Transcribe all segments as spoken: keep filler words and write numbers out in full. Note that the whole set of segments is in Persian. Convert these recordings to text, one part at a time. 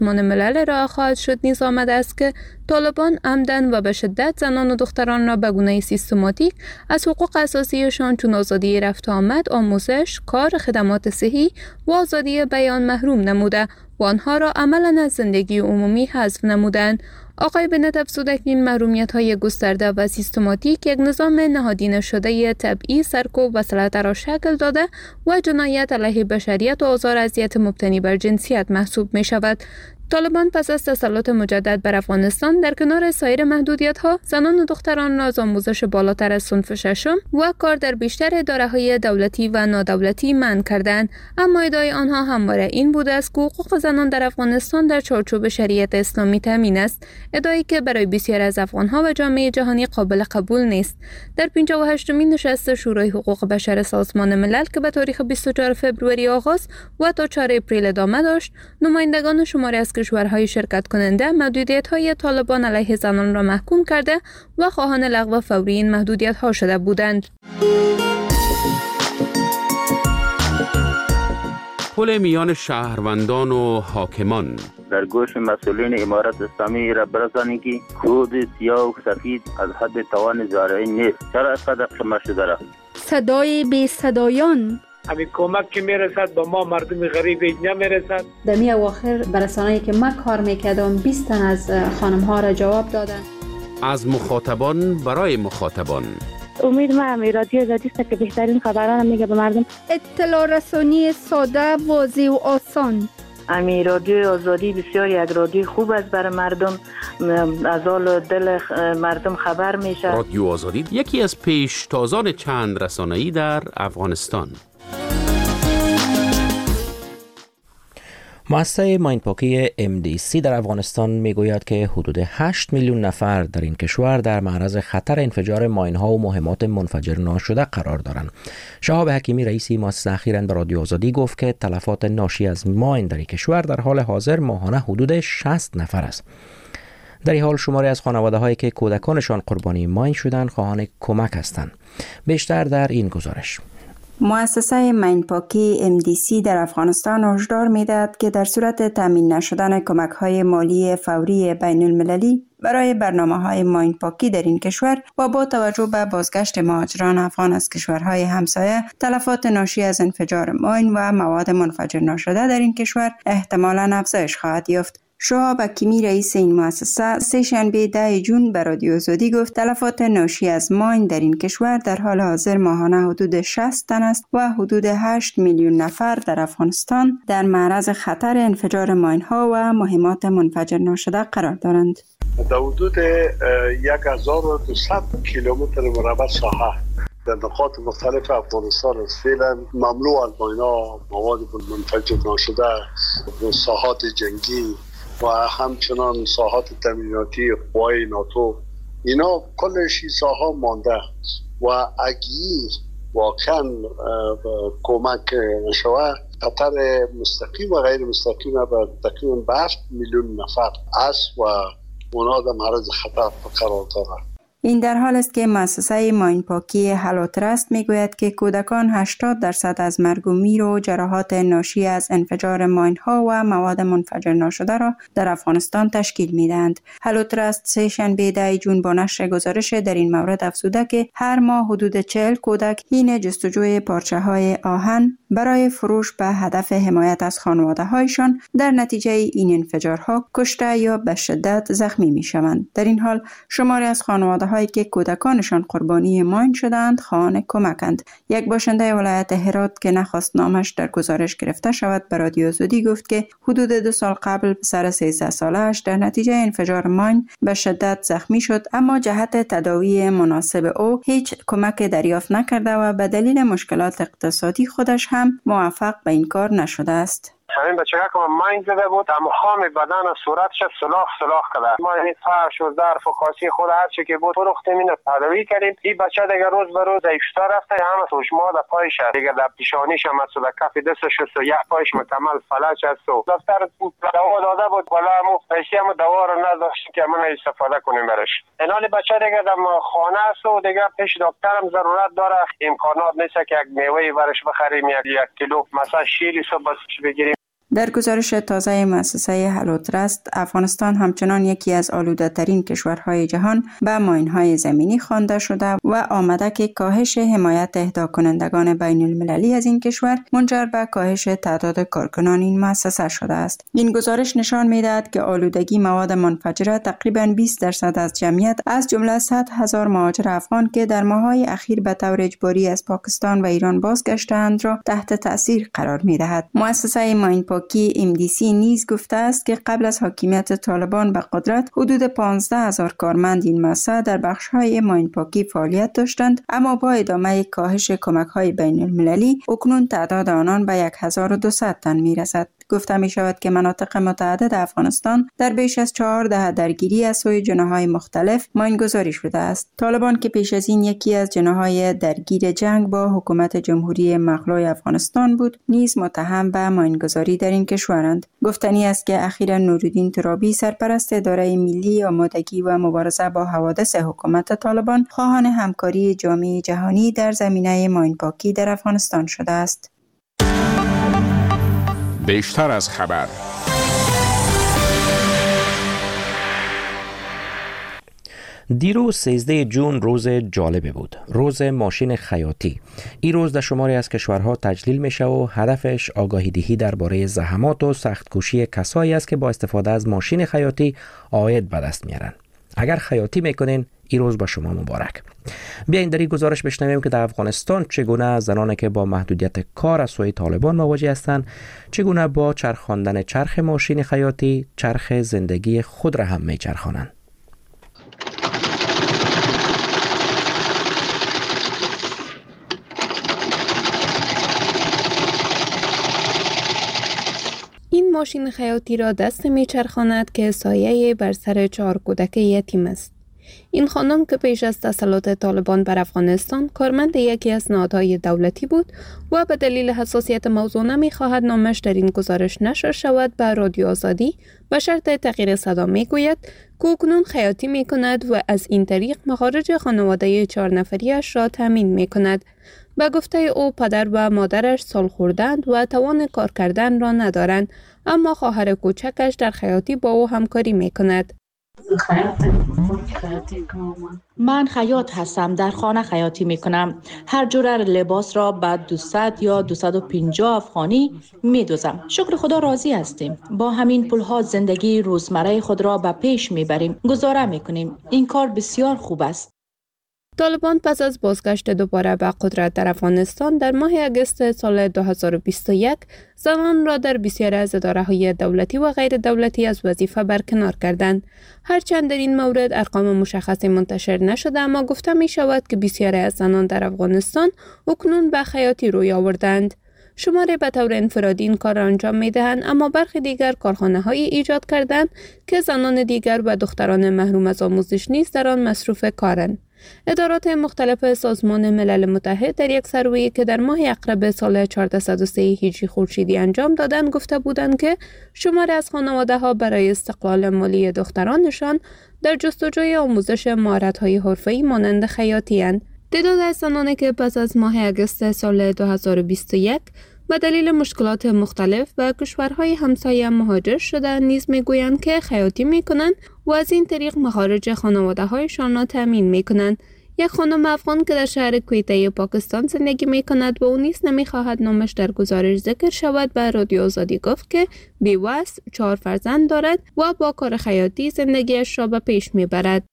سازمان ملل ارائه خواهد شد نیز آمده است که طالبان عمدن و به شدت زنان و دختران را به گونه سیستماتیک از حقوق اساسیشان چون آزادی رفت و آمد، آموزش، کار، خدمات صحی و آزادی بیان محروم نموده و آنها را عملاً از زندگی عمومی حذف نمودند. آقای بنت افزوده که این محرومیت‌های گسترده و سیستماتیک یک نظام نهادینه شده تبعیض، سرکوب و سلطه را شکل داده و جنایت علیه بشریت و آزار اذیت مبتنی بر جنسیت محسوب می‌شود. طالبان پس از تسلط مجدد بر افغانستان در کنار سایر محدودیت‌ها، زنان و دختران را از آموزش بالاتر از صنف ششم و کار در بیشتر اداره‌های دولتی و نادولتی منع کردند. اما ادعای آنها همواره این بوده است که حقوق زنان در افغانستان در چارچوب شریعت اسلامی تامین است، ادعایی که برای بسیاری از افغان‌ها و جامعه جهانی قابل قبول نیست. در پنجاه و هشتمین نشست شورای حقوق بشر سازمان ملل که به تاریخ بیست و چهارم فوریه آغاز و تا چهارم اپریل ادامه داشت، نمایندگان شماری از کشورهای شرکت کننده محدودیت‌های طالبان علیه زنان را محکوم کرده و خواهان لغو فوری این محدودیت‌ها شده بودند. پل میان شهروندان و حاکمان در گوش مسئولین امارت اسلامی را برسانی که کود سیاه و سفید از حد توان زارعی نیست. چرا اینقدر قمه شده را؟ صدای بی صدایان همین کمک که میرسد به ما مردم غریب اینجا میرسد. در می اواخر برسانه‌ای که من کار میکردم بیست تن از خانم ها را جواب دادن. از مخاطبان برای مخاطبان. امید ما هم رادیو آزادی است که بهترین خبران میگه به مردم. اطلاع رسانی ساده، واضح و آسان. امی رادیو آزادی بسیار یک رادیو خوب است برای مردم، از حال دل مردم خبر میشه. رادیو آزادی یکی از پیشتازان چند رسانه‌ای در افغانستان. مؤسسه ماینپاکی ام دی سی در افغانستان میگوید که حدود هشت میلیون نفر در این کشور در معرض خطر انفجار ماین‌ها و مهمات منفجر ناشده قرار دارند. شهاب حکیمی رئیس مؤسسه اخیراً به رادیو آزادی گفت که تلفات ناشی از ماین در این کشور در حال حاضر ماهانه حدود شصت نفر است. در این حال شماری از خانواده‌هایی که کودکانشان قربانی ماین شدند خواهان کمک هستند. بیشتر در این گزارش. مؤسسه ماینپاکی ام دی سی در افغانستان هشدار می‌دهد که در صورت تامین نشدن کمک‌های مالی فوری بین المللی برای برنامه‌های ماینپاکی در این کشور و با توجه به بازگشت مهاجران افغان از کشورهای همسایه، تلفات ناشی از انفجار ماین و مواد منفجر ناشده در این کشور احتمالاً افزایش خواهد یافت. شهاب حکیمی رئیس این مؤسسه سه شنبه ده جون به رادیو آزادی گفت تلفات ناشی از ماین در این کشور در حال حاضر ماهانه حدود شصت تن است و حدود هشت میلیون نفر در افغانستان در معرض خطر انفجار ماین ها و مهمات منفجر ناشده قرار دارند. در حدود یک هزار و دویست کیلومتر مربع ساحه در نقاط مختلف افغانستان است. فعلا مملو از ماین‌ها، مواد منفجر ناشده، ساحات جنگی و همچنان ساحات تامیناتی قوای ناتو، اینا کلش ساحه مانده و اگه واقعا کمک نشوه خطر مستقیم و غیر مستقیم به تقریبا به هفت میلیون نفر است و اونا در معرض خطر قرار دارند. این در حال است که مؤسسه ماینپاکی هلو ترست میگوید که کودکان هشتاد درصد از مرگ و میر و جراحات ناشی از انفجار ماین ها و مواد منفجر ناشده را در افغانستان تشکیل میدهند. هلو ترست سه شنبه ده جون با نشر گزارش در این مورد افزوده که هر ماه حدود چهل کودک حین جستجوی پارچه های آهن برای فروش به هدف حمایت از خانواده هایشان در نتیجه این انفجارها کشته یا به شدت زخمی می شوند. در این حال شماری از خانواده هایی که کودکانشان قربانی ماین شدند خواهان کمکند. یک باشنده ولایت هرات که نخواست نامش در گزارش گرفته شود به رادیو آزادی گفت که حدود دو سال قبل پسر سیزده ساله‌اش در نتیجه انفجار ماین به شدت زخمی شد، اما جهت تداوی مناسب او هیچ کمک دریافت نکرده و به دلیل مشکلات اقتصادی خودش هم موفق به این کار نشده است. همین بچه که ماین زده بود تمام بدن و صورتش سلاخ سلاخ کرده. ما این فرش و ظرف و کاسه خود هر چی که بود فروختیم، اینو تداوی کردیم. این بچه دیگه روز به روز ضعیف‌تر رفته، همه سوشما در پایش دیگه در پیشانیش هم از کف دستش و یک پایش مکمل فلج است. دفتر دوا داده بود ولی مو پیسه هم دوا رو نداشت که من استفاده کنیم برش. اینال بچه دیگه در خانه است و دیگه پیش دکترم ضرورت داره. امکانات نیست که یک میوه برش بخریم، یک کیلو مثلا شیری صبح بگیریم. در گزارش تازه مؤسسه هلو ترست، افغانستان همچنان یکی از آلوده ترین کشورهای جهان به ماین‌های زمینی خوانده شده و آمده که کاهش حمایت اهدا کنندگان بین المللی از این کشور منجر به کاهش تعداد کارکنان این مؤسسه شده است. این گزارش نشان می‌دهد که آلودگی مواد منفجره تقریباً بیست درصد از جمعیت از جمله صد هزار مهاجر افغان که در ماه‌های اخیر به طور اجباری از پاکستان و ایران بازگشته‌اند را تحت تأثیر قرار می‌دهد. مؤسسه ماین پاکی ام دی سی نیز گفته است که قبل از حاکمیت طالبان به قدرت حدود پانزده هزار کارمند این مؤسسه در بخش‌های ماین پاکی فعالیت داشتند، اما با ادامه کاهش کمک‌های بین المللی اکنون تعداد آنان به هزار و دویست تن می‌رسد. گفته می شود که مناطق متعدد افغانستان در بیش از چهار دهه درگیری از سوی جناح‌های مختلف ماینگذاری شده است. طالبان که پیش از این یکی از جناح‌های درگیر جنگ با حکومت جمهوری مغلوب افغانستان بود، نیز متهم به ماینگذاری در این کشورند. گفتنی است که اخیراً نورالدین ترابی، سرپرست اداره ملی آمادگی و مبارزه با حوادث حکومت طالبان، خواهان همکاری جامعه جهانی در زمینه ماینپاکی در افغانستان شده است. بیشتر از خبر. دیروز سیزده جون روز جالبی بود، روز ماشین خیاطی. این روز در شماری از کشورها تجلیل میشه و هدفش آگاهی دهی درباره زحمات و سختکوشی کسایی است که با استفاده از ماشین خیاطی عاید به دست میارن. اگر خیاطی میکنین، این روز با شما مبارک. بیاین در این گزارش بشنویم که در افغانستان چگونه زنانی که با محدودیت کار از سوی طالبان مواجه هستند، چگونه با چرخاندن چرخ ماشین خیاطی چرخ زندگی خود را هم میچرخانند. این ماشین خیاطی را دست میچرخاند که سایه بر سر چهار کودک یتیم است. این خانم که پیش از تسلط طالبان بر افغانستان کارمند یکی از نهادهای دولتی بود و به دلیل حساسیت موضوع نمی‌خواهد نامش در این گزارش نشر شود، به رادیو آزادی به شرط تغییر صدا میگوید که اکنون خیاطی میکند و از این طریق مخارج خانواده چهار نفریش را تامین میکند. به گفته او پدر و مادرش سال خوردند و توان کار کردن را ندارند، اما خواهر کوچکش در خیاطی با او همکاری میکند. من خیاط هستم، در خانه خیاطی می کنم. هر جور لباس را به دویست یا دویست و پنجاه افغانی می دوزم. شکر خدا راضی هستیم. با همین پولها زندگی روزمره خود را به پیش می بریم. گزاره می کنیم. این کار بسیار خوب است. طالبان پس از بازگشت دوباره به قدرت در افغانستان در ماه اگست سال دو هزار و بیست و یک زنان را در بسیاری از اداره‌های دولتی و غیر دولتی از وظیفه برکنار کردند. هرچند در این مورد ارقام مشخصی منتشر نشده، اما گفته می شود که بسیاری از زنان در افغانستان اکنون به خیاطی روی آوردند. شماری به طور انفرادی این کار را انجام می دهند، اما برخی دیگر کارخانه هایی ایجاد کردند که زنان دیگر و دختران محروم از آموزش نیز در آن مصروف کارند. ادارات مختلف سازمان ملل متحد در یک سروی که در ماه اقرب سال چهارصد و سه هجری خورشیدی انجام دادند گفته بودند که شماری از خانواده ها برای استقلال مالی دخترانشان در جستجوی آموزش مهارت‌های حرفه‌ای مانند خیاطی اند. تعداد از زنانی که پس از ماه اگست سال دو هزار و بیست و یک به دلیل مشکلات مختلف و کشورهای همسایه مهاجر شده نیز میگویند که خیاطی میکنند و از این طریق مخارج خانواده هایشان را تامین میکنند. یک خانم افغان که در شهر کویته پاکستان زندگی میکند و او نیز نمیخواهد نامش در گزارش ذکر شود، به رادیو آزادی گفت که بیوه است، چهار فرزند دارد و با کار خیاطی زندگیش را به پیش میبرد.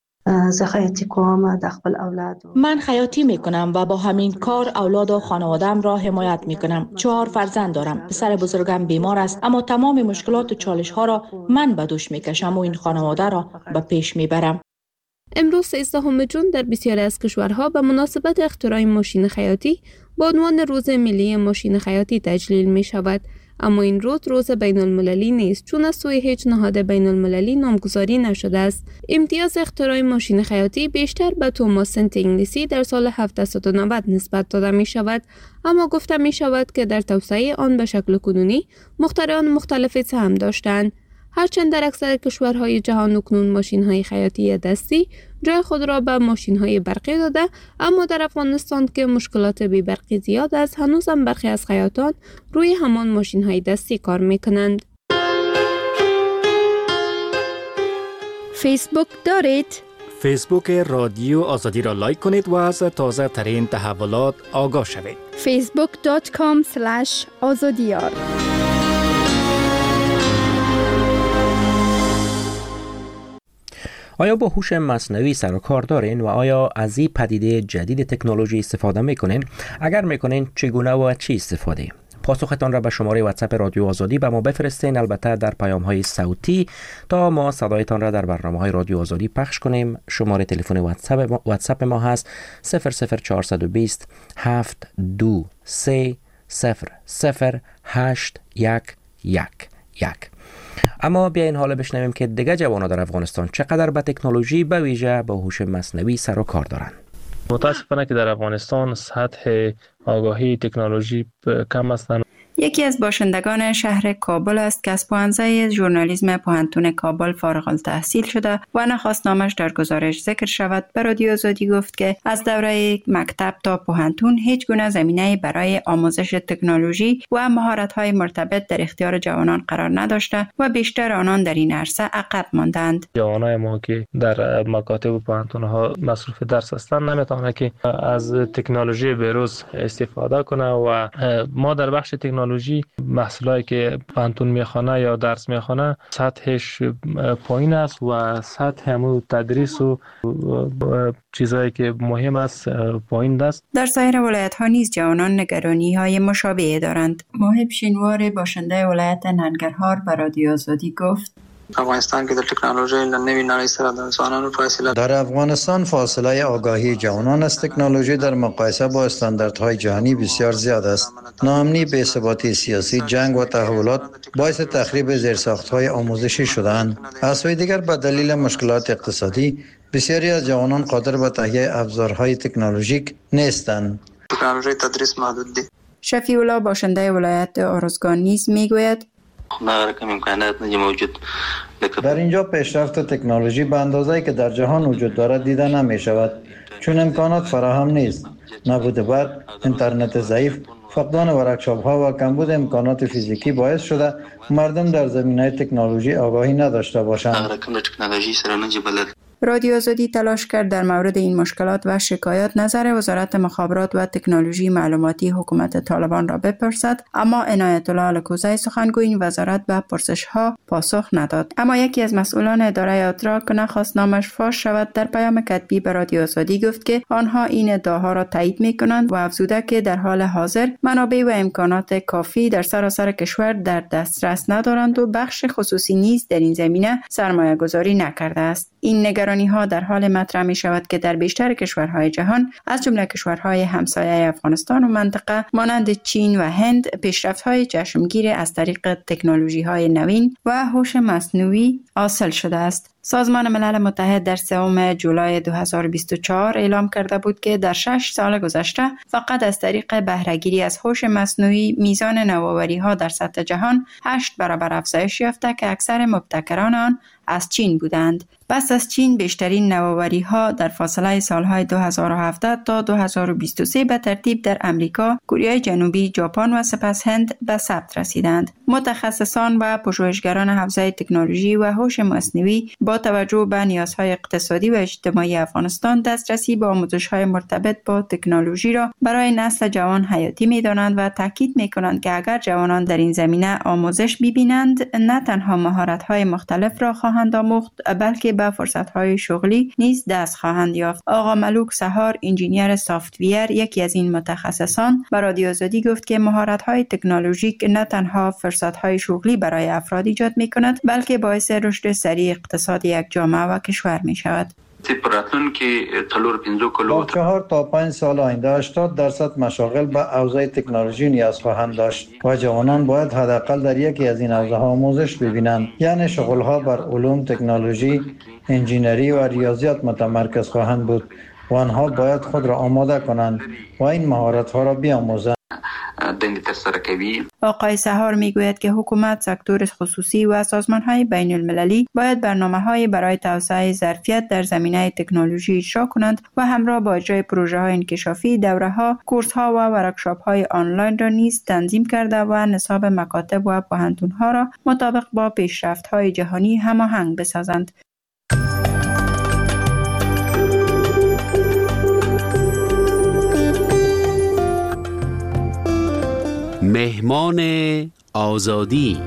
من خیاطی میکنم و با همین کار اولاد و خانوادم را حمایت میکنم. چهار فرزند دارم. پسر بزرگم بیمار است، اما تمام مشکلات و چالش ها را من به دوش میکشم و این خانواده را به پیش میبرم. امروز سیزدهم جون در بسیاری از کشورها به مناسبت اختراع ماشین خیاطی با عنوان روز ملی ماشین خیاطی تجلیل می شود. اما این روز روز بین المللی نیست، چون از سوی هیچ نهاد بین المللی نامگذاری نشده است. امتیاز اختراع ماشین خیاطی بیشتر به توماس سنت انگلیسی در سال هفتصد و نود نسبت داده می شود، اما گفته می شود که در توسعه آن به شکل کنونی مخترعان مختلفی سهم داشتند. هرچند در اکثر کشورهای جهان اکنون ماشین‌های خیاطی دستی جای خود را به ماشین‌های برقی داده، اما در افغانستان که مشکلات بی برقی زیاد است، هنوزم برخی از خیاطان روی همان ماشین‌های دستی کار می‌کنند. فیسبوک دارید؟ فیسبوک رادیو آزادی را لایک کنید و از تازه ترین تحولات آگاه شوید. فیسبوک دات کام اسلش آزادیار. آیا با هوش مصنوعی سر و کار دارین و آیا از این پدیده جدید تکنولوژی استفاده میکنین؟ اگر میکنین چگونه و چی استفاده؟ پاسختان را به شماره واتساپ رادیو آزادی به ما بفرستین، البته در پیام های صوتی، تا ما صدایتان را در برنامه های رادیو آزادی پخش کنیم. شماره تلفن واتساپ ما, واتساپ ما هست صفر صفر چهارصد و بیست هفت دو سه صفر صفر هشت یک یک یک. اما بیاین حالا بشنویم که دیگه جوانا در افغانستان چقدر به تکنولوژی به ویژه با هوش مصنوعی سر و کار دارن. متاسفانه که در افغانستان سطح آگاهی تکنولوژی کم است. یکی از باشندگان شهر کابل است که از پوهنځی ژورنالیسم پوهنتون کابل فارغ التحصیل شده و نخواست نامش در گزارش ذکر شود. به رادیو آزادی گفت که از دوره مکتب تا پوهنتون هیچ گونه زمینه برای آموزش تکنولوژی و مهارت‌های مرتبط در اختیار جوانان قرار نداشته و بیشتر آنان در این عرصه عقب ماندند. جوانای ما که در مکاتب و پوهنتون‌ها مصروف درس هستند نمیتونه که از تکنولوژی بروز استفاده کنه و ما در بخش تکنولوژی محصولی که پوهنتون میخوانه یا درس میخوانه سطحش پایین است و سطح همون تدریس و چیزایی که مهم است پایین است. در سایر ولایت ها نیز جوانان نگرانی های مشابه دارند. محب شینوار باشنده ولایت ننگرهار به رادیو آزادی گفت افغانستان که در تکنولوژی نوی نړۍ سره د انسانانو فاصله در افغانستان فاصله آگاهی جوانان از تکنولوژی در مقایسه با استانداردهای جهانی بسیار زیاد است. ناامنی، بی‌ثباتی سیاسی، جنگ و تحولات باعث تخریب زیرساخت‌های آموزشی شده‌اند. از سوی دیگر به دلیل مشکلات اقتصادی بسیاری از جوانان قادر به تهیه ابزارهای تکنولوژیک نیستند. تکنولوژی تدریس محدود دی. شفیع الله باشنده ولایت ارزگان نیز میگوید در اینجا پیشرفت تکنولوژی به اندازه‌ای که در جهان وجود دارد دیده نمی شود، چون امکانات فراهم نیست. نبود برق، اینترنت ضعیف، فقدان ورکشاپ ها و کمبود امکانات فیزیکی باعث شده مردم در زمینه تکنولوژی آگاهی نداشته باشند. رادیو آزادی تلاش کرد در مورد این مشکلات و شکایات نظر وزارت مخابرات و تکنولوژی معلوماتی حکومت طالبان را بپرسد، اما عنایت الله الکوزی سخنگوی این وزارت به پرسش ها پاسخ نداد. اما یکی از مسئولان اداره ادراک نخواست نامش فاش شود در پیام کتبی به رادیو آزادی گفت که آنها این ادعاها را تایید می‌کنند و افزوده که در حال حاضر منابع و امکانات کافی در سراسر کشور در دسترس ندارند و بخش خصوصی نیز در این زمینه سرمایه‌گذاری نکرده است. این نگرانی ها در حال مطرح می شود که در بیشتر کشورهای جهان از جمله کشورهای همسایه افغانستان و منطقه مانند چین و هند پیشرفت‌های چشمگیر از طریق تکنولوژی‌های نوین و هوش مصنوعی حاصل شده است. سازمان ملل متحد در سوم جولای دو هزار و بیست و چهار اعلام کرده بود که در شش سال گذشته فقط از طریق بهره‌گیری از هوش مصنوعی میزان نوآوری‌ها در سطح جهان هشت برابر افزایش یافته که اکثر مبتکران آن از چین بودند. پس از چین بیشترین نوآوری‌ها در فاصله سالهای دو هزار و هفده تا دو هزار و بیست و سه به ترتیب در امریکا، کره جنوبی، ژاپن و سپس هند به ثبت رسیدند. متخصصان و پژوهشگران حوزه تکنولوژی و هوش مصنوعی با توجه به نیازهای اقتصادی و اجتماعی افغانستان دسترسی به آموزش‌های مرتبط با تکنولوژی را برای نسل جوان حیاتی می‌دانند و تاکید می‌کنند که اگر جوانان در این زمینه آموزش ببینند نه تنها مهارت‌های مختلف را خواهند آموخت بلکه به فرصت‌های شغلی نیز دست خواهند یافت. آقا ملوک سهار انجینیر سافت‌ویر یکی از این متخصصان به رادیو آزادی گفت که مهارت‌های تکنولوژیک نه تنها فرصت‌های شغلی برای افراد ایجاد می‌کند بلکه باعث رشد سریع اقتصاد یک جامعه و کشور می‌شود. با چهار تا پنج سال آینده هشتاد درصد مشاغل به حوزه تکنولوژی نیاز خواهند داشت و جوانان باید حداقل در یکی از این حوزه‌ها آموزش ببینند، یعنی شغل‌ها بر علوم، تکنولوژی، انجینری و ریاضیات متمرکز خواهند بود و آنها باید خود را آماده کنند و این مهارت‌ها را بیاموزند. د دندې ترسره کوي. آقای سهار میگوید که حکومت، سکتور خصوصی و سازمان‌های بین المللی باید برنامه‌های برای توسعه ظرفیت در زمینه تکنولوژی اجرا کنند و همراه با اجرای پروژه‌های انکشافی، دوره‌ها، کورس‌ها و ورکشاپ‌های آنلاین را نیز تنظیم کرده و نصاب مکاتب و پوهنتون‌ها را مطابق با پیشرفت‌های جهانی هماهنگ بسازند. مهمان آزادی.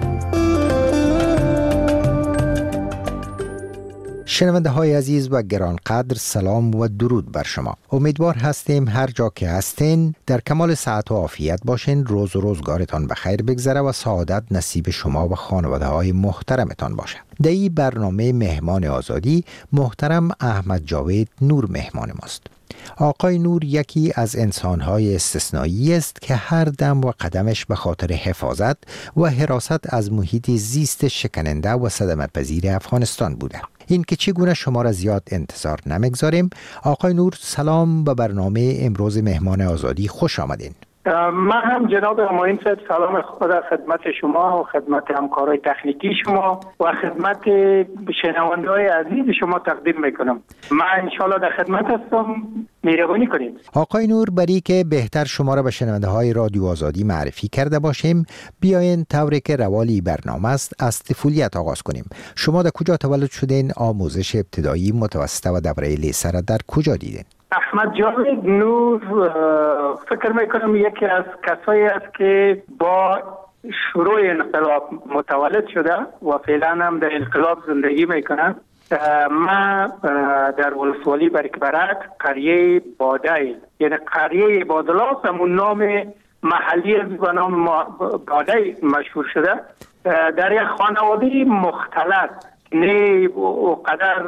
شنونده های عزیز و گرانقدر، سلام و درود بر شما. امیدوار هستیم هر جا که هستین در کمال صحت و عافیت باشین، روز و روزگارتان بخیر بگذره و سعادت نصیب شما و خانواده های محترمتان باشه. در این برنامه مهمان آزادی محترم احمد جاوید نور مهمان ماست. آقای نور یکی از انسان‌های استثنایی است که هر دم و قدمش به خاطر حفاظت و حراست از محیط زیست شکننده و صدمه‌پذیر افغانستان بوده. این که چگونه شما را زیاد انتظار نمیگذاریم. آقای نور، سلام به برنامه امروز مهمان آزادی، خوش آمدین. من هم جناب همایون صاحب سلام خود خدمت شما و خدمت همکارای تکنیکی شما و خدمت شنونده‌های عزیز شما تقدیم میکنم. من انشالله در خدمت هستم، مهربانی کنید. آقای نور، برای که بهتر شما را به شنونده های رادیو آزادی معرفی کرده باشیم، بیاین طوری که روالی برنامه است از طفولیت آغاز کنیم. شما در کجا تولد شدین؟ آموزش ابتدایی، متوسطه و دوره لیسه را در کجا دیدین؟ احمد جاوید نور فکر میکنم یکی از کسایی است که با شروع انقلاب متولد شده و فعلا هم در انقلاب زندگی میکنه. من در ولسوالی برکبرک قریه بادایل، یعنی قریه بادلاس، همون نام محلی به نام بادایل مشهور شده. در یک خانواده مختلط، نه اقدر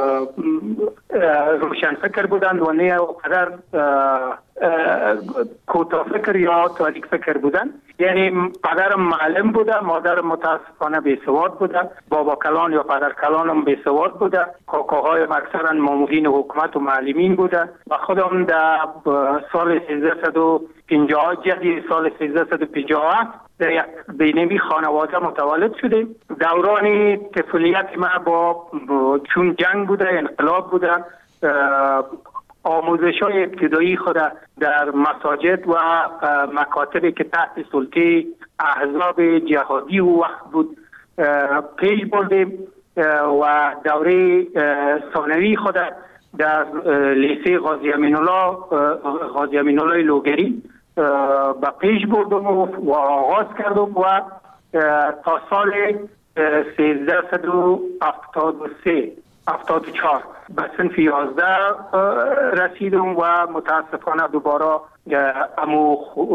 روشن فکر بودند و نه اقدر کوتاه فکر یا تاریک فکر بودند. یعنی پدرم معلم بوده، مادرم متاسفانه بیسواد بوده، بابا کلان یا پدر کلانم بیسواد بوده، کاکاهایم اکثرا مامورین حکومت و معلمین بوده و خودم در سال سیزده و پنجاه جدی سال سیزده و پنجاه در یک بینمی خانواده متولد شدیم. دوران طفولیت ما با چون جنگ بوده، انقلاب بوده، آموزش های ابتدایی خود در مساجد و مکاتبی که تحت سلطه احزاب جهادی و وقت بود پیش بردیم و دوره ثانوی خود در لیسه غازی امین الله غازی امین الله لوگری با پیش بردم و آغاز کردم و تا سال سیزده و هفتاد و سه هفتاد و چهار به صنف یازده رسیدم و متاسفانه دوباره امو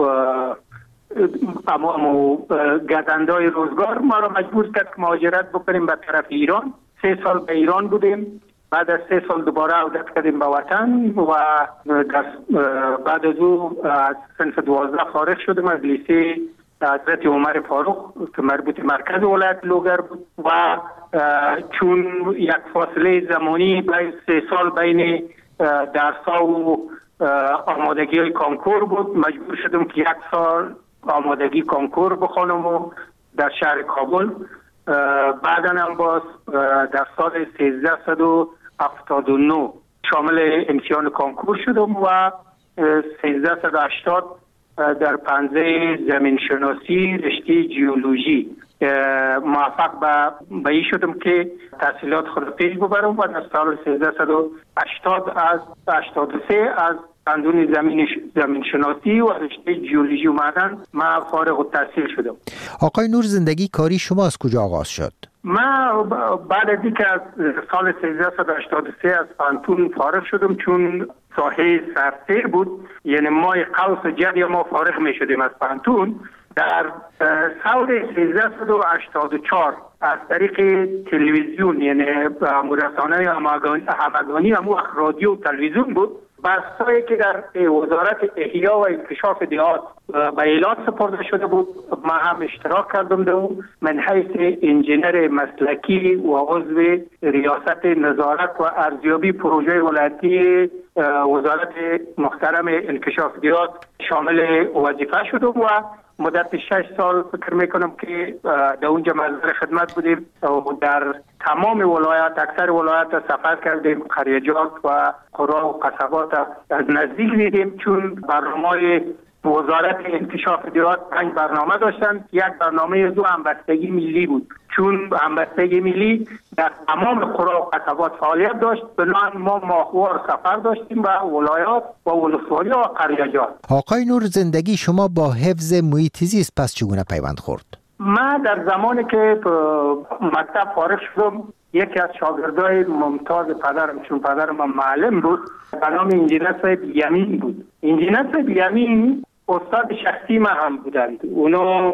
امو امو گردندای روزگار ما را مجبور کرد که مهاجرت بکنیم به طرف ایران. سه سال به ایران بودیم، بعد از سه سال دوباره عودت کردیم به وطن و بعد از او از صنف دوازده فارغ شدم از لیسه حضرت عمر فاروق که مربوط مرکز ولایت لوگر بود و چون یک فاصله زمانی بین سه سال بین درس‌ها و آمادگی های کانکور بود، مجبور شدم که یک سال آمادگی کانکور بخونم و در شهر کابل. بعدا هم باز در سال سیزده و هفتاد و نه شامل امتحان کانکور شدم و سیزده و هشتاد در پنزه زمین شناسی رشته جیولوژی موفق به این شدم که تحصیلات خود پیش ببرم و در سال سیزده و هشتاد از هشتاد و سه از قانون زمین زمین شناسی و رشته جیولوژی و معدن من فارغ التحصیل شدم. آقای نور، زندگی کاری شما از کجا آغاز شد؟ من بعد از اینکه از سال سیزده و هشتاد و سه از پانتون فارغ شدم، چون ساحه سرسیر بود، یعنی مای قوس و جدی ما فارغ می شدیم از پانتون. در سال سیزده و هشتاد و چهار از طریق تلویزیون، یعنی رسانه همگانی همون رادیو و تلویزیون بود، بحثایی که در وزارت احیا و انکشاف دیهات به ایلات سپرده شده بود ما هم اشتراک کردم در اون. من حیث انجینر مسلکی و عضو ریاست نظارت و ارزیابی پروژه ولایتی وزارت محترم انکشاف دیهات شامل وظیفه شدم و مدت شش سال فکر میکنم که در اونجا مزدور خدمت بودیم و در تمام ولایات اکثر ولایات سفر کردیم، قریجات و قرى و قصبات از نزدیک دیدیم. چون برنامه وزارت انکشاف دیرات پنج برنامه داشتن. یک برنامه دو همبستگی ملی بود، چون همبستگی ملی در تمام قرى و قصبات فعالیت داشت. بنابراین ما ماهوار سفر داشتیم به ولایات و ولسوالی و قریجات. آقای نور، زندگی شما با حفظ محیط زیست پس چگونه پیوند خورد؟ من در زمانی که مکتب فارغ شدم، یکی از شاگردای ممتاز پدرم، چون پدرم معلم بود، به نام انجینر صاحب یمین بود. انجینر صاحب یمین استاد شخصی ما هم بودند. اونا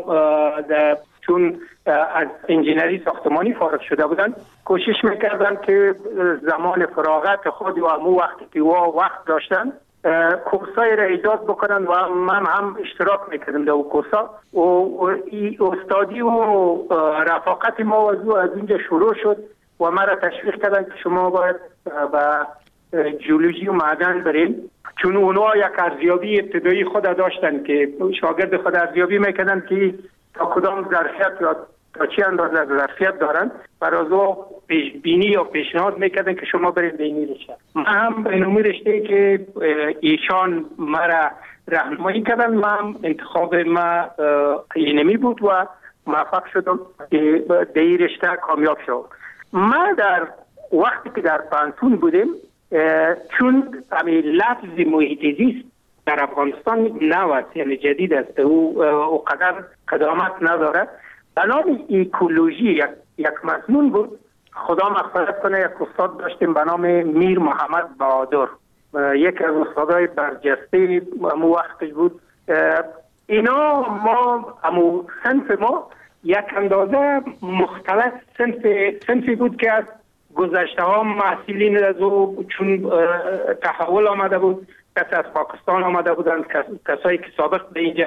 چون از انجینری ساختمانی فارغ شده بودند، کوشش میکردن که زمان فراغت خود و امو وقتی که وقت داشتن کورسای را ایجاد بکنن و من هم اشتراک میکردم در اون کورسا و استادی و رفاقت ما از اینجا شروع شد و ما را تشویق کردن که شما باید به جیولوژی و معدن برین، چون اونها یک ارزیابی ابتدایی خود داشتن که شاگرد خود ارزیابی میکردن که تا کدام ظرفیت یا تا چی اندازه ظرفیت دارن، برای او پیش بینی یا پیشنهاد میکردن که شما برید به این رشته. من هم به نوعی رشته که ایشان مرا راهنمایی کردن، من انتخاب ما اینمی بود و موفق شدم که به این رشته کامیاب شدم. ما در وقتی که در پانتون بودیم، چون همین لفظ محیط زیست در افغانستان نوست، یعنی جدید است، او او قدر قدامت نداره. به نام ایکولوژی یک, یک مضمون بود. خدا مغفرت کنه، یک استاد داشتیم به نام میر محمد بهادر، یک از استادای برجسته امو وقتش بود. اینا ما امو صنف ما یک اندازه مختلف صنف صنفی بود که از گذشته ها محصولین از او، چون تحول آمده بود، کسی از پاکستان آمده بودند، کسایی که سابق به اینجا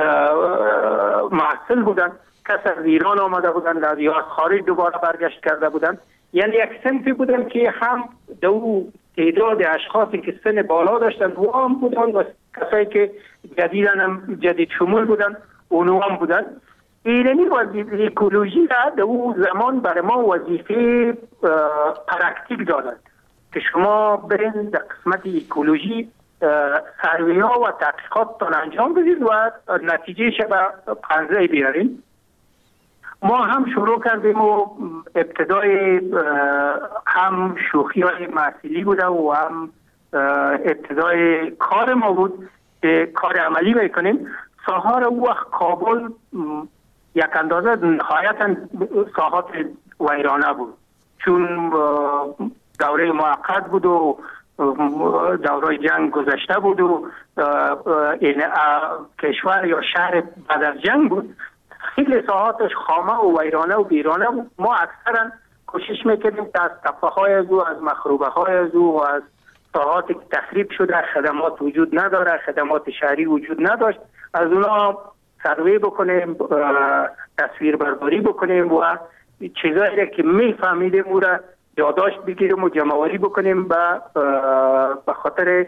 محصول بودند، کسی از ایران آمده بودند یا از خارج دوباره برگشت کرده بودند. یعنی یک صنفی بودند که هم دو تعداد اشخاصی که سن بالا داشتند و هم بودند و کسایی که جدیدن هم جدید شمول بودند اونو هم بودند. اینمی وظیفه اکولوژی را در اون زمان برای ما وظیفه پرکتیک دادند که شما برین در قسمت اکولوژی سروی ها و تحقیقات تان انجام بدید و نتیجه شب پنزه بیارین. ما هم شروع کردیم و ابتدای هم شوخی های محصولی بوده و هم ابتدای کار ما بود که کار عملی میکنیم. ساحار او وقت کابل یک اندازه نهایتا ساحات ویرانه بود، چون دوره موقت بود و دوره جنگ گذشته بود و این کشور یا شهر بعد از جنگ بود. خیلی ساحاتش خامه و ویرانه و بیرانه بود. ما اکثرا کوشش میکردیم که از تپه های از او، از مخروبه های از او و از ساحاتی که تخریب شده، خدمات وجود نداره، خدمات شهری وجود نداشت، از اونا سروی بکنیم، تصویر برداری بکنیم و چیزایی که میفهمیدیم او را یادداشت بگیریم و جمع‌آوری بکنیم به خاطر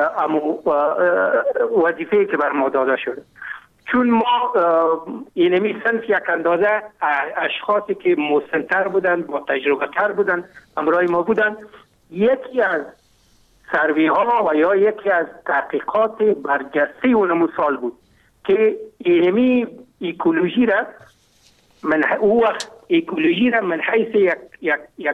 وظیفه‌ای که بر ما داده شده. چون ما اینمی صنف یک اندازه اشخاصی که مسن‌تر بودند، با تجربه تر بودند، همراه ما بودند. یکی از سروی ها و یا یکی از تحقیقات برجسته اون مثال بود که اینمی اکولوژی را من او وقت اکولوژی را من حیث یک یک یک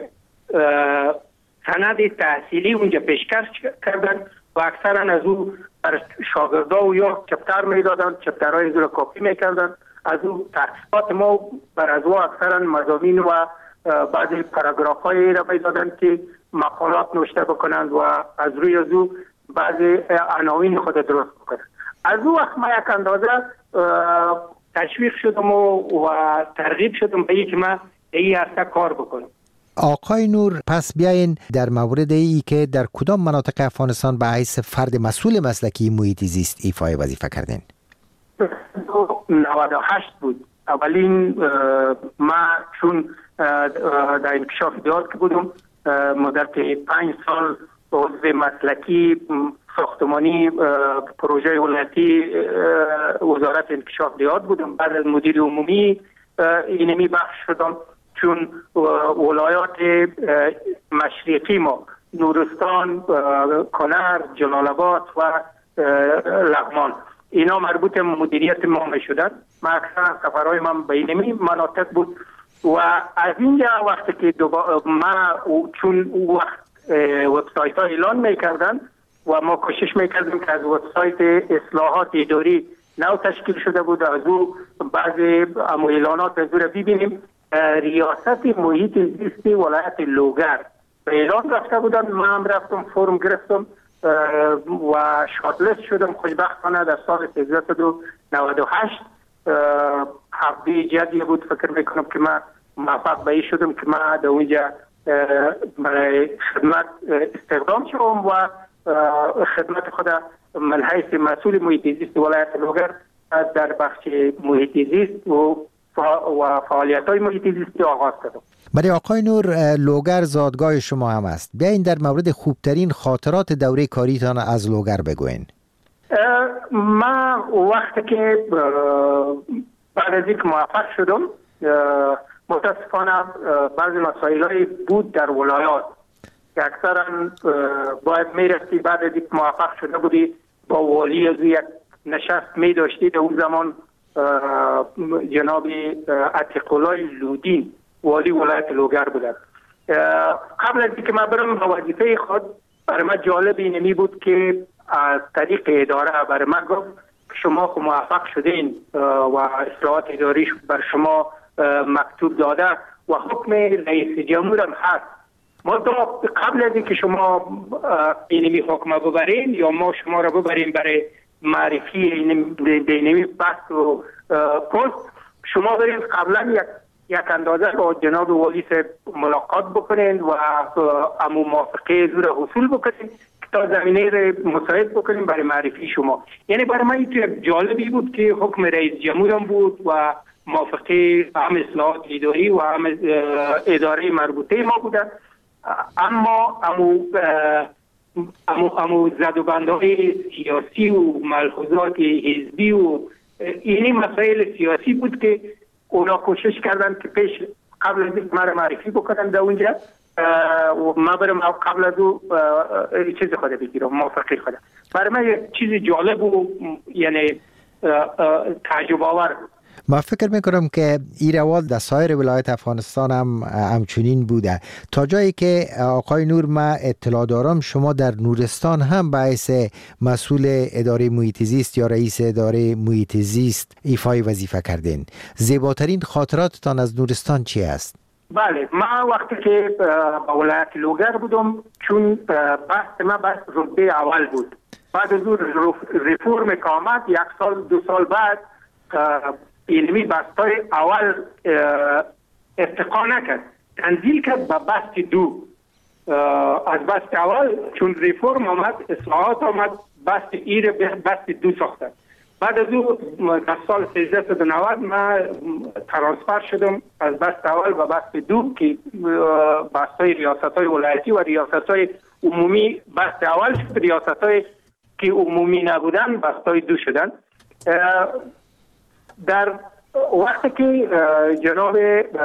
سند تحصیلی اونجا پیشکش کردن و اکثرا از او بر شاگردا و یا چپتر میدادن، چپترهای از او را کپی میکردن. از او تحقیقات ما بر از او اکثرا مضامین و بعضی پاراگراف های را میدادن که مقالات نوشته بکنند و از روی از او بعضی عناوین خود درست بکنند. از او وقت ما یک اندازه تشویق شدم و, و ترغیب شدم به اینکه من این هسته کار بکنم. آقای نور، پس بیاین در مورد ای که در کدام مناطق افغانستان به حیث فرد مسئول مسلکی محیط زیست ایفای وظیفه کردین؟ نود و هشت بود. اولین ما چون در انکشاف دیرات که بودم مدت پنج سال عضو مسلکی ساختمانی پروژه ولایتی وزارت انکشاف دیار بودم. بعد از مدیر عمومی اینمی بخش شدم، چون ولایات مشرقی ما نورستان، کنر، جلال آباد و لغمان اینا مربوط مدیریت ما می شدن. ما اکثر سفرهای من به اینمی مناطق بود و از اینجا وقتی که ما چون وقت وبسایت ها اعلان میکردن و ما کوشش میکردیم که از وبسایت اصلاحات اداری نو تشکیل شده بود، از او بعضی اعلانات از او را ببینیم. ریاست محیط زیست ولایت لوگر به اعلان رفته بودن، ما هم رفتم فرم گرفتم و شاتلست شدم. خوشبختانه در سال سیزده و نود و هشت حبی جدی بود، فکر میکنم که ما موفق به این شدم که ما در اونجا برای خدمت استخدام شدم و خدمت خود من حیث مسئول محیط زیست ولایت لوگر در بخش محیط زیست و و فعالیت های محیط زیستی آغاز کردم. برای آقای نور، لوگر زادگاه شما هم است. بیاین در مورد خوبترین خاطرات دوره کاریتان از لوگر بگوین. ما وقتی که بعد از اینکه موفق شدم، متاسفانه بعضی مسائل بود در ولایات که اکثرا باید میرستی بعد از اینکه موفق شده بودی با والی از یک نشست می داشتی. در اون زمان جناب عتیق الله لودین والی ولایت لوگر بودند. قبل از اینکه ما برم به وظیفه خود، برای ما جالب اینمی بود که از طریق اداره برای ما گفت شما خو موفق شدین و اصلاحات اداریش بر شما مکتوب داده و حکم رئیس جمهور هم هست. ما قبل از اینکه شما اینمی حکم ببرین یا ما شما را ببرین برای معرفی اینمی بحث و پست، شما برین قبلا یک یک اندازه با جناب والی ملاقات بکنین و امو موافقه زور حصول بکنین تا زمینه را مساعد بکنین برای معرفی شما. یعنی برای من این جالبی بود که حکم رئیس جمهورم بود و موافقه هم اصلاحات اداری و هم اداره مربوطه ما بودن. اما امو امو امو زدوبندهای سیاسی و ملحوظات حزبی و اینی مسائل سیاسی بود که اونا کوشش کردن که پیش قبل از اینکه مرا معرفی بکنن در اونجا و ما برم قبل از او چیز خود بگیرم، موافقه خود. برای من یک چیز جالب و یعنی تعجب آور. ما فکر میکنم که این روال در سایر ولایت افغانستان هم همچنین بوده، تا جایی که آقای نور ما اطلاع دارم شما در نورستان هم باعث مسئول اداره محیط زیست یا رئیس اداره محیط زیست ایفای وظیفه کردین. زیباترین خاطراتتان از نورستان چی است؟ بله، ما وقتی که با ولایت لوگر بودم، چون بحث ما بحث رتبه اول بود، بعد از اون ریفورم که آمد یک سال دو سال بعد علمی بستای اول ارتقا نکرد، تنزیل کرد به بست دو. از بست اول چون ریفورم آمد، اصلاحات آمد، بست ایر بست دو ساختن. بعد از او در سال سیزده و نود ما ترانسفر شدم از بست اول و بست دو که بستای ریاست های ولایتی و ریاست های عمومی بست اول شد، ریاست های که عمومی نبودن بستای دو شدن. در وقتی که جناب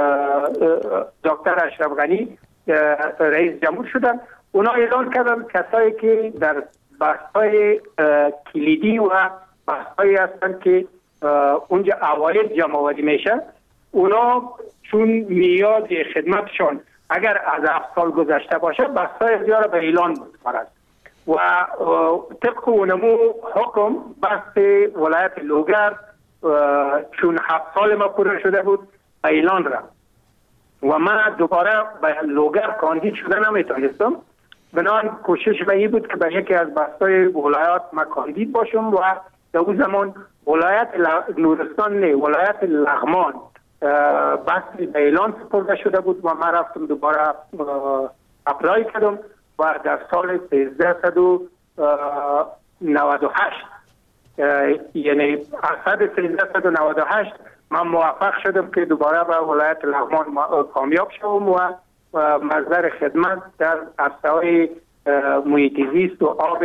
دکتر اشرف غنی رئیس جمهور شدن، اونا اعلان کردن کسایی که در بحث‌های کلیدی و بحث‌هایی هستند که اونجا عواید جمع آوری میشه، اونا چون میاد خدمتشان اگر از هفت سال گذشته باشه بحث‌های زیاد به اعلان بسپارند و طبق اونمو حکم بحث ولایت لوگر چون هفت سال ما پوره شده بود به اعلان رفت و من دوباره به لوگر کاندید شده نمیتونستم. بنابراین کوشش به این بود که به یکی از بحث‌های ولایات ما کاندید باشم و در اون زمان ولایت نورستان نه، ولایت لغمان بحث به اعلان سپرده شده بود و من رفتم دوباره اپلای کردم و در سال سیزده و نود و هشت یعنی اسد سیزده و نود و هشت من موفق شدم که دوباره به ولایت لغمان کامیاب شدم و مصدر خدمت در عرصه‌های محیط زیست و آب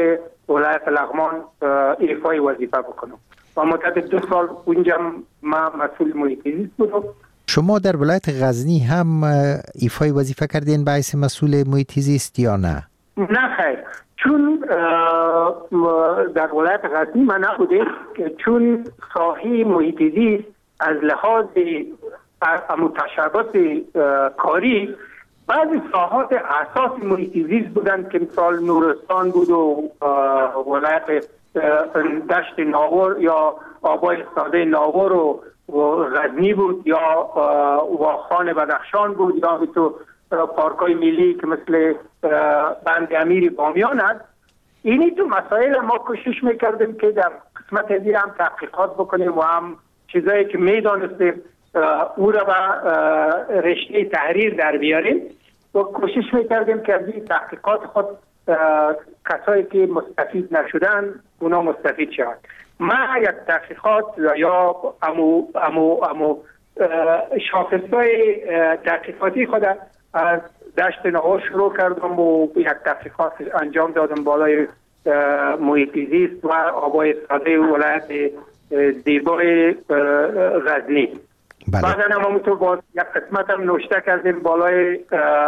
ولایت لغمان ایفای وظیفه بکنم و مدت دو سال اونجا ما مسئول محیط زیست بودم. شما در ولایت غزنی هم ایفای وظیفه کردین به حیث مسئول محیط زیست یا نه؟ نه خیر، چون در ولایت غزنی ما نبودیم، چون ساحه محیط زیست از لحاظ متشابهات کاری بعضی ساحات اساس محیط زیست بودند که مثال نورستان بود و ولایت دشت ناور یا آبای ساده ناور و غزنی بود یا واخان بدخشان بود یا تو پارکای ملی که مثل بند امیر بامیان است. اینی تو مسائل ما کوشش میکردیم که در قسمت ازی هم تحقیقات بکنیم و هم چیزایی که میدانستیم او را به رشته تحریر در بیاریم و کوشش میکردیم که از این تحقیقات خود کسایی که مستفید نشدن اونا مستفید شوند. ما یک تحقیقات یا امو امو امو شاخصهای تحقیقاتی خود از دشت ناور شروع کردم و یک تحقیقات انجام دادم بالای محیط زیست و آبای ساده ولایت زیبای غزنی. بله. بعد هم همونطور باز یک قسمت هم نوشته کردیم بالای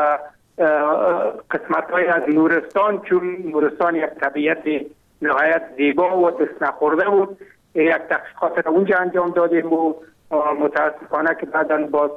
قسمت های از نورستان، چون نورستان یک طبیعت نهایت زیبا و دست نخورده بود. یک تحقیقات را اونجا انجام دادیم و متاسفانه که بعدا باز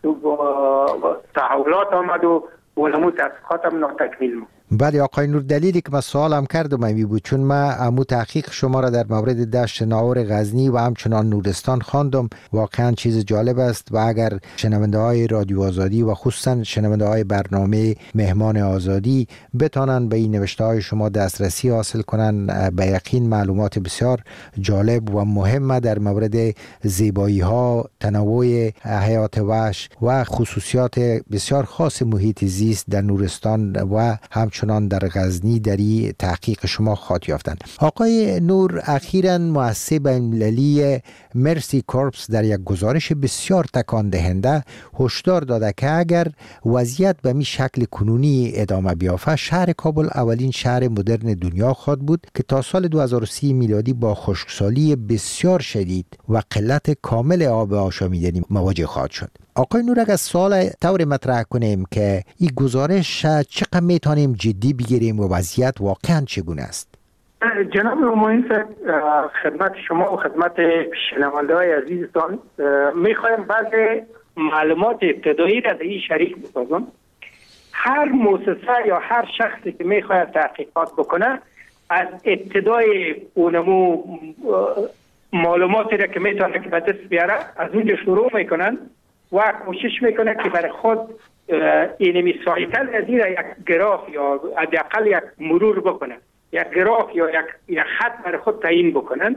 تحولات آمد و ولمو تحقیقات هم ناتکمیل بود. بله آقای نور، دلیلی که من سوالم کردم این بود چون من امو تحقیق شما را در مورد دشت ناور غزنی و همچنان نورستان خواندم. واقعا چیز جالب است و اگر شنونده های رادیو آزادی و خصوصا شنونده های برنامه مهمان آزادی بتانن به این نوشته های شما دسترسی حاصل کنن، به یقین معلومات بسیار جالب و مهم در مورد زیبایی ها، تنوع حیات وحش و خصوصیات بسیار خاص محیط زیست در نورستان و همچنان چنان در غزنی در این تحقیق شما خاط یافتند. آقای نور، اخیراً مؤسسه بین‌المللی مرسی کورپس در یک گزارش بسیار تکان دهنده هشدار داده که اگر وضعیت به می شکل کنونی ادامه بیافته، شهر کابل اولین شهر مدرن دنیا خواهد بود که تا سال دو هزار و سی میلادی با خشکسالی بسیار شدید و قلت کامل آب آشامیدنی مواجه خواهد شد. آقای نور، اگر سوال طور مطرح کنیم که این گزارش چقدر میتونیم جدی بگیریم و وضعیت واقعا چگونه است؟ جناب معین صاحب، خدمت شما و خدمت شنونده های عزیزتان میخوایم بعضی معلومات ابتدایی را در این شریک بسازم. هر مؤسسه یا هر شخصی که میخواید تحقیقات بکنه از ابتدای اونمو معلوماتی را که میتونه که به دست بیاره از اونجا شروع میکنن و کوشش میکنه که برای خود اینمی سایکل از این یک گراف یا حداقل یک مرور بکنه، یک گراف یا یک, یک خط برای خود تعیین بکنن.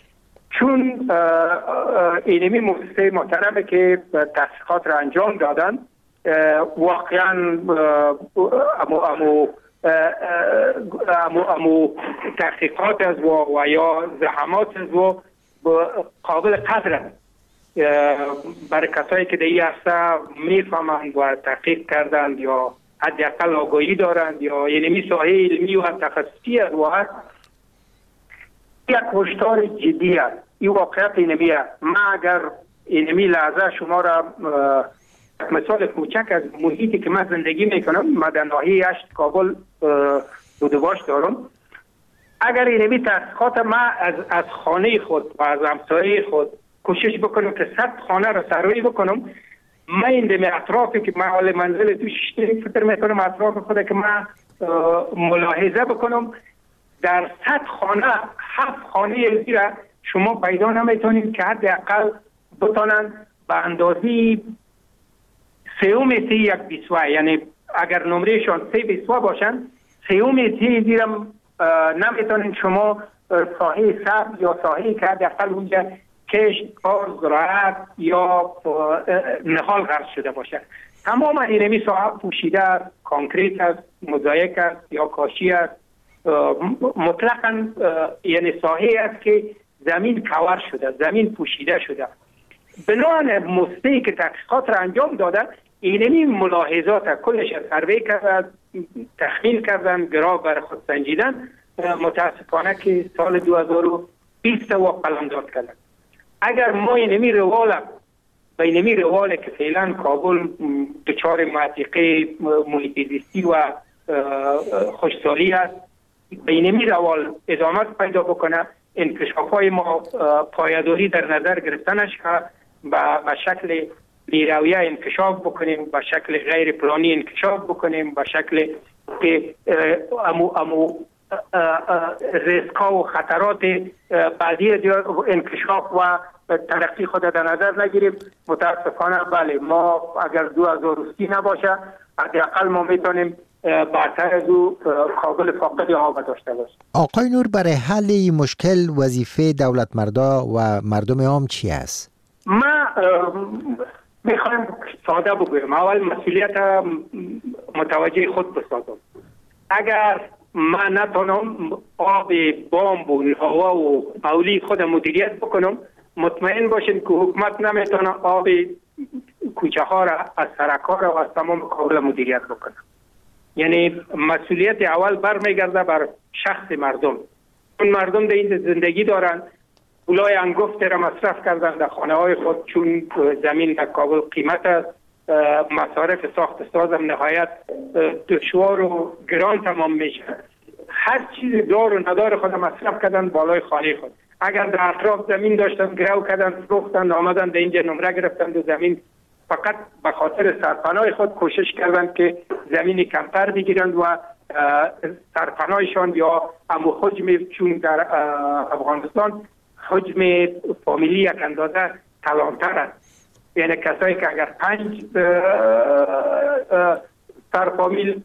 چون اینمی مؤسسه محترمه که تحقیقات را انجام دادن واقعا امو امو امو امو تحقیقات از و, و یا زحمات از و قابل قدرن برای کسایی که در این عرصه میفهمند و تحقیق کردند یا حداقل آگاهی دارند یا یعنی ساحه علمی و تخصصی است و هست، یک هشدار جدی است. این واقعیت اینمی است. من اگر اینمی لحظه شما را مثال کوچک از محیطی که من زندگی میکنم، من در ناحیه هشت کابل بودواش دارم، اگر اینمی تحقیقات من از از خانه خود و از همسایه خود کوشش بکنم که صد خانه را سروی بکنم، من این دمی اطرافی که من حال منزل توش فکر میکنم اطراف خود که من ملاحظه بکنم، در صد خانه هفت خانه ازی را شما پیدا نمیتونید که حداقل بتونن به اندازی سیوم سی یک بیسوه، یعنی اگر نمرهشان سی بیسوه باشن سیوم سی ازی را نمیتونید شما ساحه سبز یا ساحه که حداقل اونجا کشت، کار، زراعت یا نهال غرس شده باشد. تمام اینمی ساحه پوشیده است، کانکریت است، موزاییک است یا کاشی است، مطلقاً یعنی ساحه است که زمین کور شده، زمین پوشیده شده. بنابراین مؤسسه‌ای که تحقیقات را انجام داده اینمی ملاحظات کلش سروی کردن، تخمین کردن، گراف بر خود سنجیدن متاسفانه که سال دو هزار و بیست و قلمداد کردن. اگر ما اینمی روال بینمی روال که فعلا کابل دچار منطقه محیط زیستی و خوشسالی است، بینمی روال ادامه پیدا بکنه، انکشاف های ما پایداری در نظر گرفتنش که به شکل بیرویه انکشاف بکنیم، به شکل غیر پلانی انکشاف بکنیم، به شکل که امو امو ریسک ها و خطرات بعدی انکشاف و ترقی خود در نظر نگیریم. متاسفانه بله، ما اگر دو هزار و سی نباشه حداقل ما میتونیم برتر از او کابل فاقد آب داشته باشیم. آقای نور، برای حل این مشکل وظیفه دولت مردا و مردم عام چی است؟ ما میخوایم ساده بگویم. اول مسئولیت متوجه خود بسازم. اگر من نتونم آب بامب و هوا و مولی خود مدیریت بکنم، مطمئن باشین که حکومت نمیتونه آب کوچه ها را از سرک ها را و از تمام کابل مدیریت بکنه. یعنی مسئولیت اول برمیگرده بر شخص مردم. اون مردم در این زندگی دارن، پولای انگفت را مصرف کردن در خانه های خود، چون زمین در کابل قیمت است، مصارف ساخت سازم نهایت دشوار و گران تمام میشه. هر چیز دار و ندار خود مصرف کردن بالای خانه خود. اگر در اطراف زمین داشتن گرو کردن، فروختن، آمدن در اینجا نمره گرفتن و زمین فقط به خاطر سرپناه خود کوشش کردن که زمین کمتر بگیرند و سرپناهشان یا امو حجم، چون در افغانستان حجم فامیلی یک اندازه کلانتر است. یعنی کسایی که اگر پنج سر فامیل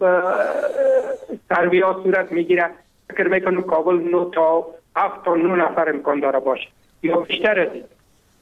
سروی ها صورت میگیره، فکر میکنم کابل نه تا هفت تا نه نفر امکان داره باشه یا بیشتر از این.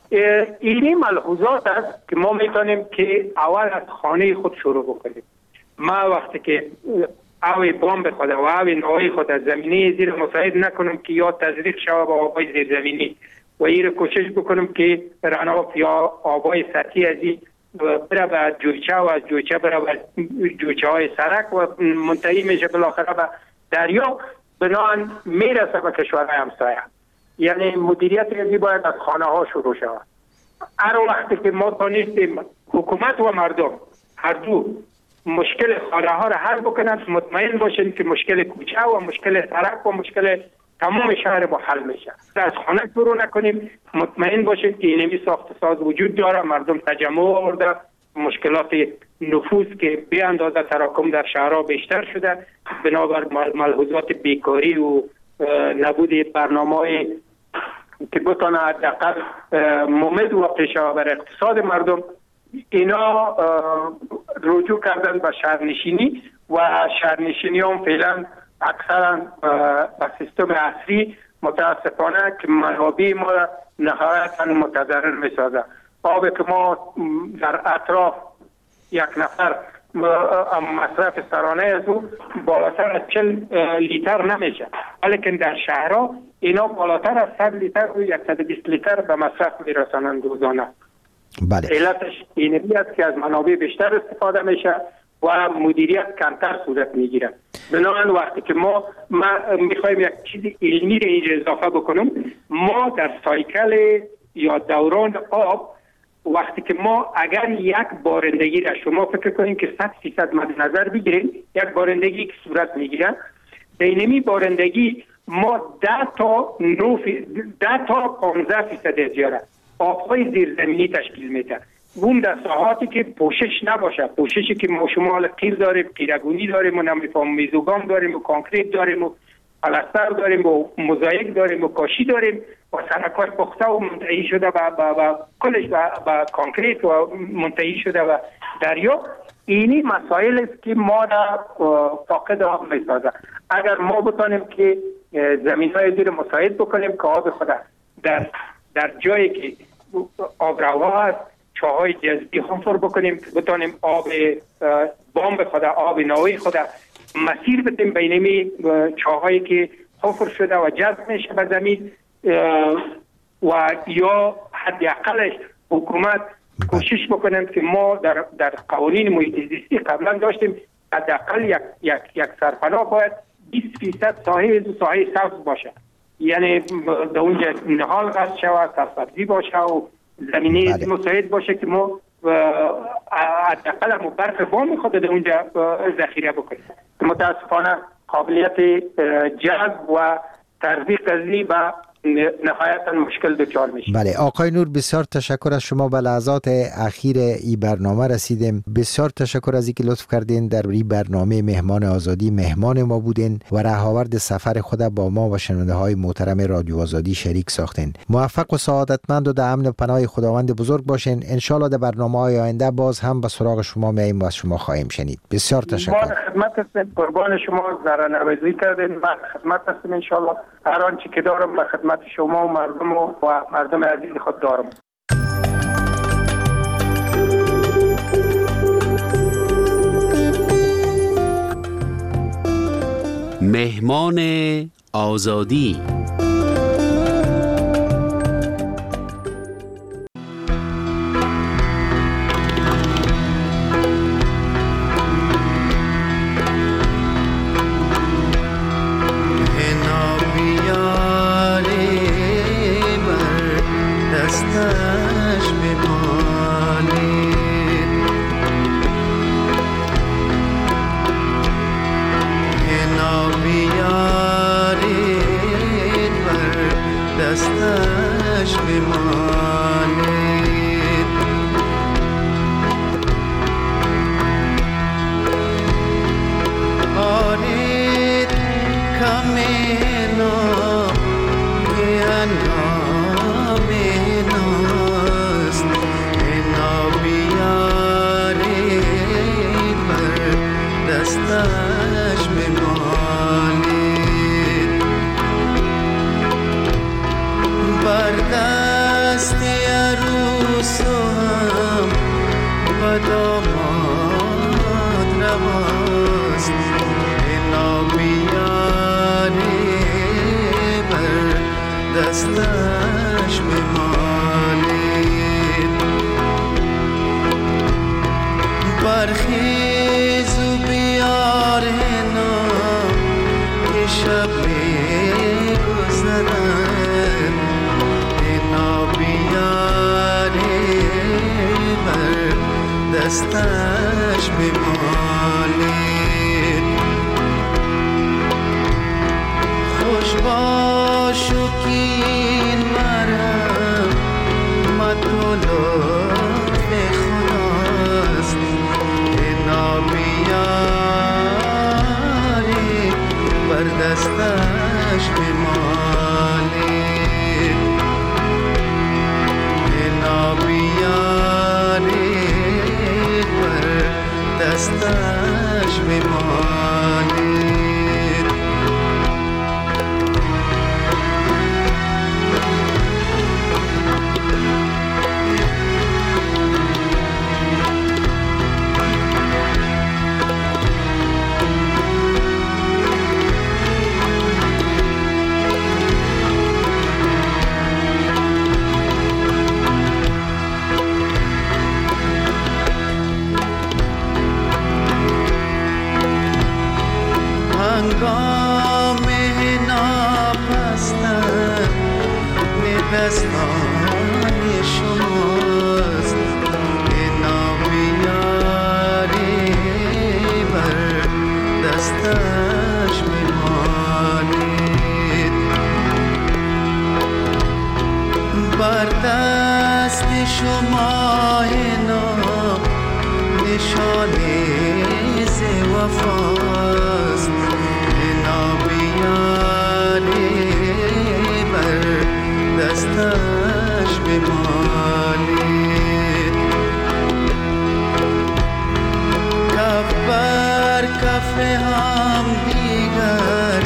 اینی ملحوظات است که ما میتونیم که اول از خانه خود شروع بکنیم. ما وقتی که آوی بام خود و آوی نوعی خود از زمینی زیر مساعد نکنم که یا تزریق شود با آبای زیر زمینی و این کوشش بکنم که رناف یا آبای سطحی از این بره به جویچه و از جویچه بره به جویچه های سرک و منتهی میشه بالاخره به دریا، بنابراین میرسه به کشورهای همسایه. یعنی مدیریت ریزی باید از خانه ها شروع شود. هر وقتی که ما تانستیم حکومت و مردم هر دو مشکل خانه ها را حل بکنند، مطمئن باشین که مشکل کوچه و مشکل سرک و مشکل تمام شهر با حل میشه. از خانه شروع نکنیم، مطمئن باشین که اینمی ساخت ساز وجود داره، مردم تجمع آورده، مشکلات نفوذ که به اندازه تراکم در شهرها بیشتر شده بنابر ملحوظات بیکاری و نبود برنامه که بتونه حداقل مومد و پیشا بر اقتصاد مردم، اینا رجوع کردن به شهرنشینی و شهرنشینی هم فعلا اکثرا به سیستم عصری متاسفانه که منابع ما نهایتا متضرر میسازه. آب که ما در اطراف یک نفر مصرف سرانه از او بالاتر از چل لیتر نمیشه، ولیکن در شهرها اینا بالاتر از صد لیتر و صد و بیست لیتر به مصرف میرسانند روزانه. بله. علتش اینمی است که از منابع بیشتر استفاده میشه و مدیریت کمتر صورت میگیره. بنابراین وقتی که ما, ما میخوایم یک چیز علمی رو اینجا اضافه بکنم، ما در سایکل یا دوران آب وقتی که ما اگر یک بارندگی را شما فکر کنید که صد فیصد مد نظر بگیرید، یک بارندگی که صورت میگیره، اینمی بارندگی ما ده تا نه ده تا پانزده فیصد زیاده آبهای زیرزمینی تشکیل میده. اون در ساحاتی که پوشش نباشه، پوششی که ما شما قیر داریم، قیرگونی داریم و نمیفهم میزوگام داریم و کانکریت داریم و پلاستر داریم و موزاییک داریم و کاشی داریم و سرک‌های پخته و منتهی شده و با با کلش با کانکریت و منتهی شده و دریا. اینی مسائل است که ما را فاقد آب میسازه. اگر ما بتانیم که زمین‌های زیر مساعد بکنیم که آب خود در در جایی که آب روا است چاهای جذبی حفر بکنیم که بتانیم آب بام خود، آب نوعی خود مسیر بدیم بینمی چاهایی که حفر شده و جذب میشه به زمین و یا حداقلش حکومت کوشش بکنیم که ما در در قوانین محیط زیستی قبلا داشتیم حداقل یک یک یک سرپناه باید بیست فیصد ساحه ساحه سبز باشه، یعنی در اونجا نهال قصد شود، سبزی باشه و زمینه بله. مساعد باشه که ما حداقل ما برف بام خود در اونجا ذخیره بکنیم. متاسفانه قابلیت جذب و تطبیق ازی به نهایتا مشکل دچار میشه. بله آقای نور، بسیار تشکر از شما. به لحظات اخیر این برنامه رسیدیم. بسیار تشکر از اینکه لطف کردین در این برنامه مهمان آزادی مهمان ما بودین و رهاورد سفر خود با ما و شنونده های محترم رادیو آزادی شریک ساختین. موفق و سعادتمند و در امن و پناه خداوند بزرگ باشین. ان شاء الله در برنامه‌های آینده باز هم به سراغ شما میایم و از شما خواهیم شنید. بسیار تشکر. ما خدمت هستیم، قربان شما، زارنوازی کردین. ما خدمت هستیم، ان شاء الله هر آنچه که دارم به خدمت شما و مردم و مردم عزیز خود دارم. مهمان آزادی. دستش بمالید خوش باش و کین مرم مطلوب خداست که نابیاری بر دستش بمالید که نابیاری دستش بمالید هنگام ناپستن دستان شماست که نابیاری بر دستش میمانید بر دست شما نام نشانه ز وفاست دستش بمالید کف بر کف هم دیگر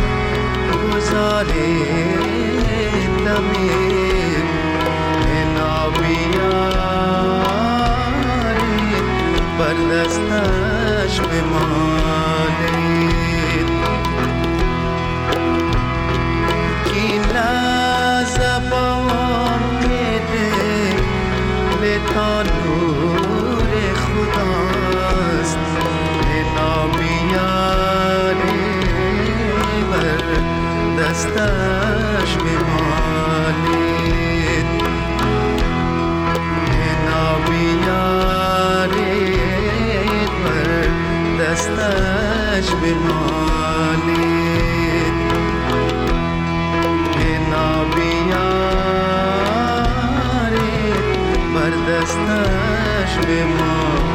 گذارید نمید نابیاری بر دستش بمالید کی زبان میده تا نور خداست نابیاری دستش بمالید که نابیارید بر دستش بمالید